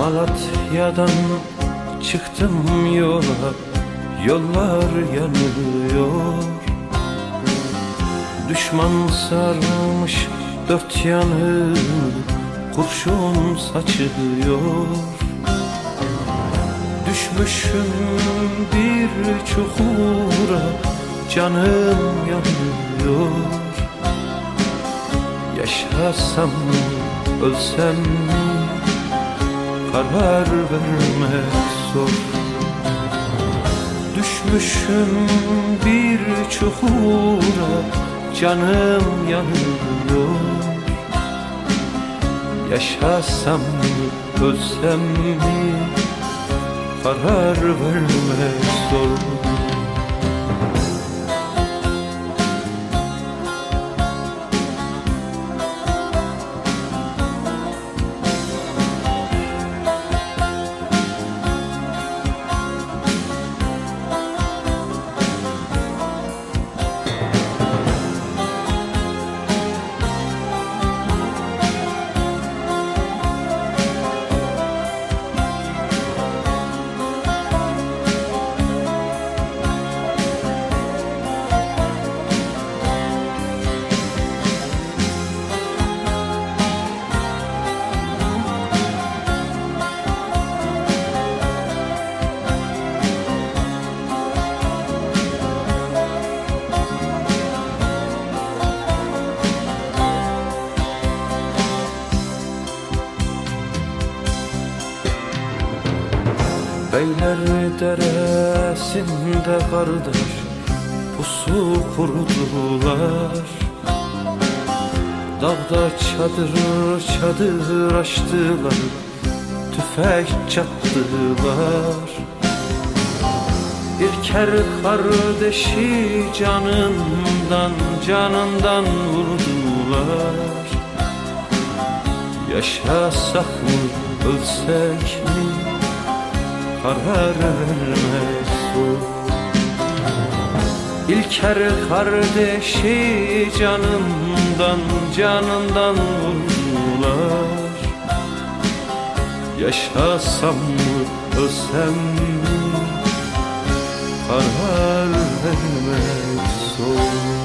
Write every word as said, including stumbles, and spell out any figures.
Malatya'dan çıktım yola, yollar yanıyor. Düşman sarmış dört yanı, kurşun saçıyor. Düşmüşüm bir çukura, canım yanıyor. Yaşasam mı, ölsem mi, karar vermek zor. Düşmüşüm bir çukura, canım yanıyor. Yaşasam mı, ölsem mi, karar vermek zor. Beyler deresinde kardeş pusu kurdular. Dağda çadır çadır açtılar, tüfek çattılar. İlker kardeşi canından canından vurdular. Yaşasak mı, ölsek mi, karar vermek zor. İlker kardeşi canından canından vurdular. Yaşasam mı, ölsem mi, karar vermek zor.